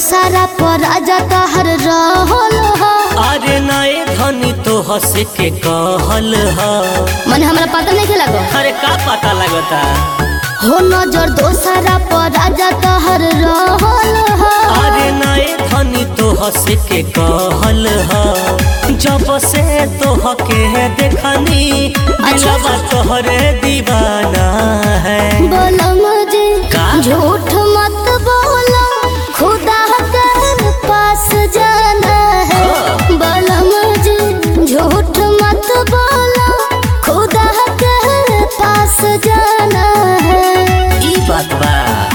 दोसारा पर राजा तहर रहल ह। अरे नए धनी तो हंस के कहल ह। मन हमरा पता नहीं लगो। अरे का पता लगता हो नजर दोसारा पर राजा तहर रहल ह। अरे नए धनी तो हंस के कहल ह। जब से तो हके देखनी दिलवा तोहरे दीवाना है। बोलो मुझे झूठ मत बोलो, खुदा के पास जाना है। बोलो मुझे झूठ मत बोलो, खुदा के पास जाना है। ई बात बा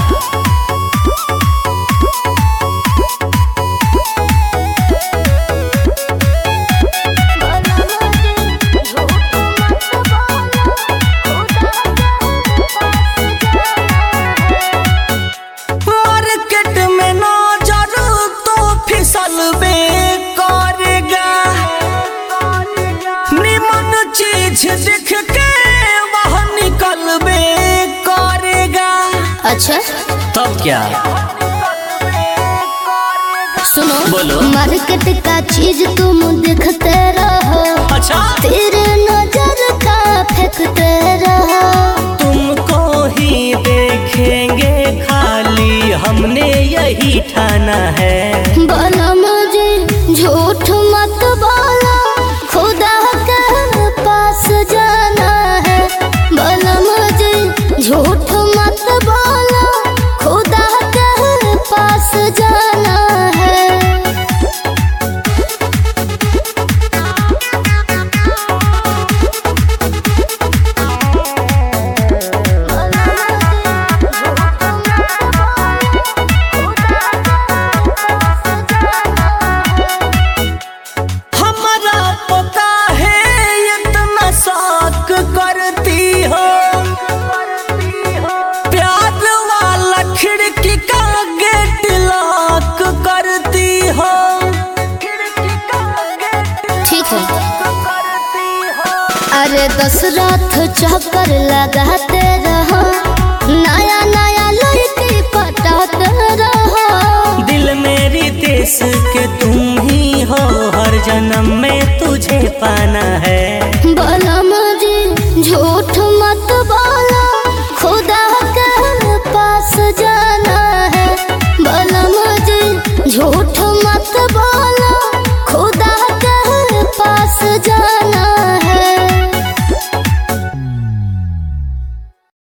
मार्केट में नजर तो फिसल बे करेगा। निमन चीज देख के वह निकल बे करेगा। अच्छा तब क्या सुनो, बोलो। मार्केट का चीज तुम देखते रहो, अच्छा तेरे नजर का फेंकते रहो। तुमको ही देखेंगे खाली हमने यही ठाना है। बोलो मुझे झूठ मत बोलो, खुदा के पास जाना है। बोलो मुझे झूठ मत बोलो, खुदा के पास जाना है। हमारा पता है इतना शौक करती हो। प्यार वाला खिड़की का गेट लॉक करती हो। ठीक है। अरे दशरथ चक्कर लगाते रहो, नया नया लड़की पटाते रहो। दिल मेरी देश के तुम ही हो, हर जन्म में तुझे पाना है। बोलो मुझे झूठ मत बोलो, खुदा के पास जाना है। बोलो मुझे झूठ मत बोलो, खुदा के पास जाना